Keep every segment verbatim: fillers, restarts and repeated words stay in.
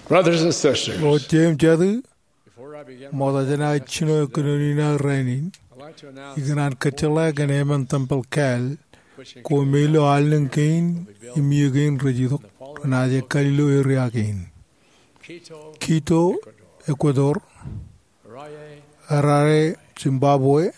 Brothers and sisters, Lo James Jadu, before I begin, Modajana Chino Kunina Rainin, I'd like to announce Ignan Kachala and Eman Temple Cal, which Komelo Allen Kane, Imugin Regido, Naja Kalilo Iriakin, Quito, Quito, Ecuador, Raye, Harare, Zimbabwe,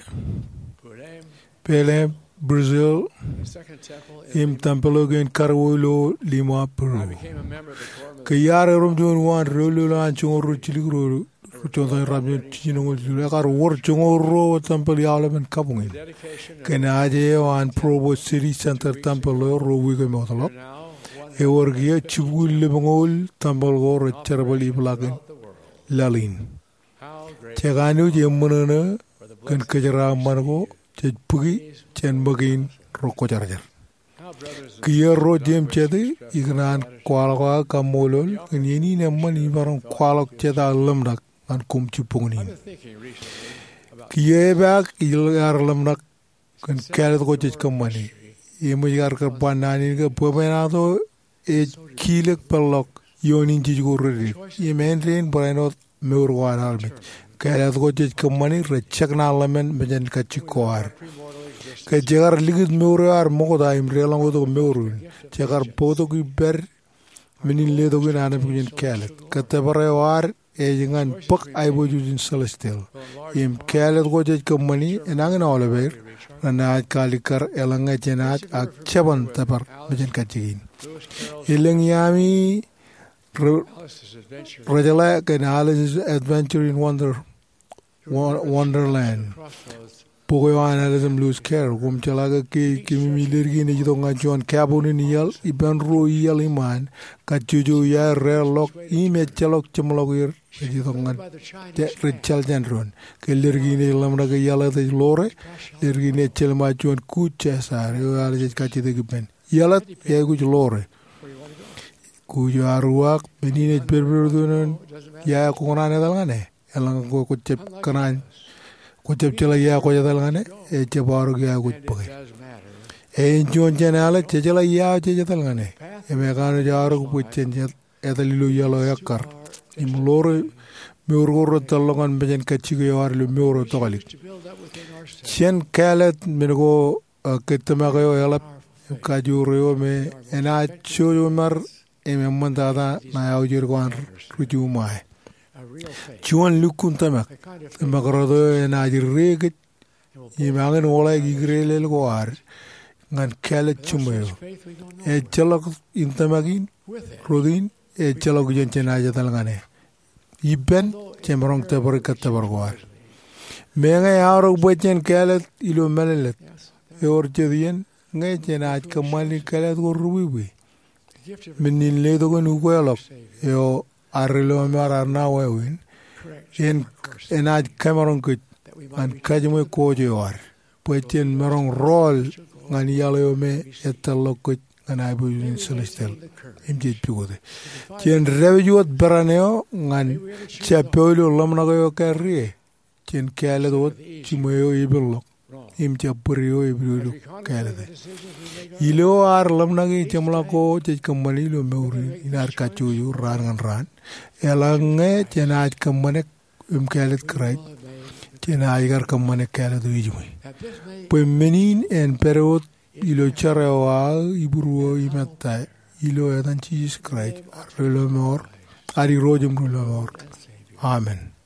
Belém, Pelé, Brazil, the Second Temple in Im Tempelogan Carwolo, Lima, I Peru. became a member of the Quorum of the Kayara Romjon one, Rolo, Chongoro, Chiligro, Ruchon Rabin, Chino, Lakar, War Chongoro, Temple Yalam and Kabungin. dedication of Kanaje and Provo City Center Temple, Rowiga Motolo. now one Eworgia, Chibul, Libangol, Temple, or Cherabali Blagan, throughout the world. Lalin. How great Chaganu, Yemunana, for the Kan blessed Kajara Margo, Chedpugi, Chen Bagin, Roko Charger. how brothers and Kia ro jem chedi ignan kwalwa kamolol ngini ne mani barong kwalok cheda lamdak an kum chupungni I've been thinking recently about kia bak ilgar lamdak kan kalet ko chich kamani yemu yar kar banani ga pomena to e kilek pelok yonin chich go redi yemen ren brainot meur wan almet kalet ko chich kamani rechak na lamen bejen kachikoar premortal existence. ke jagar ligit meurar mogoda imre lango to meurun jagar poto ki ber minin le do gina na bin kalet katabare war e jingan pak ay bo jujin celestial im kalet go je kamani enang na olever na kalikar elanga jenat ak chaban tabar bin kachigin Lewis Carroll's ileng yami Alice's Adventure rajala ke Alice's Adventure in Wonder Won- Wonderland Crossroads. Pogo analysm lose care kum chalaga ki kimi milergi ne jito nga John Cabot ni yal iban ro yal iman ka juju ya re lok i me chalok chmlok yer jito nga By the Chinese te rechal janron ke lergi ne lamra ga yala te lore lergi ne chelma John ku chesar yo ala je ka chite giben yala ye ku lore where you want to go. ku jo aruak benine berber donon It doesn't matter. ya ko ngana ne dalane elang ko ko chep kanan ko chep chela ya ko jadal ngane e chebaru ya ku And it pake does matter. e jon jenala chejala ya chejal ngane Path e me gano jaru ku puchen jet e dalilu yalo yakar im lore me urgoro talongan bejen kachigo yar lu me uro tokali to build up within ourselves. chen kalet mingo ketama go yalap kajuro me ena choyo mar e me mandada na yaw jirgon ruju mai A real faith. chuan lukun tamak The kind of faith magarado ena jirrege that will i mangen ola gigrele goar ngan kalet build chumayo such faith we don't know e chalok intamagin with it. rodin e chalok jen chena jatal ngane iben chemrong tabar katabar goar menga yaro bochen kalet ilo melelet Yes. e or jedien ngai chena kamali kalet go ruwi The gift of minin le do gnu goyalok Savior. yo arrelo mara na wewin Correct. en enaj cameron kut That we might an be kajmo ko jewar pochen merong rol ngan yalo yo me etalo kut ngan ay bu celestial the courage. imje pigode chen revjot beraneo ngan chapolo lamna go kerrie chen kale do chimoyo ibello Wrong. im chaprio ibro Every kale contemplative de decisions we make ilo ar lamna gi chamla ko che kamani lo meuri inar kachu yu ran ngan ran elange chenaj kamane im kale krai will have made. chenaj gar kamane kale do yijumi That this may pues menin en perot ilo charewa ibruo imata ilo edan Jesus Christ arlo mor ari rojum rulo mor and Savior. amen